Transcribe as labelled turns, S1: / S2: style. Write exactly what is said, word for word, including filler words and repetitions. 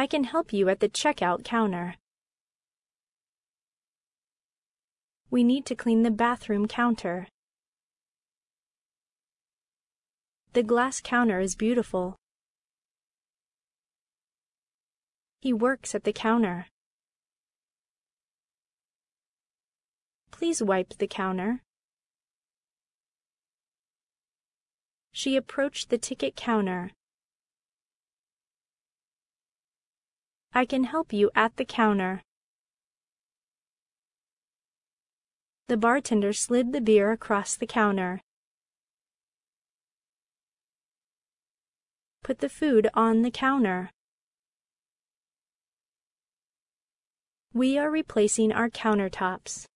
S1: I can help you at the checkout counter. We need to clean the bathroom counter. The glass counter is beautiful. He works at the counter. Please wipe the counter. She approached the ticket counter. I can help you at the counter. The bartender slid the beer across the counter. Put the food on the counter. We are replacing our countertops.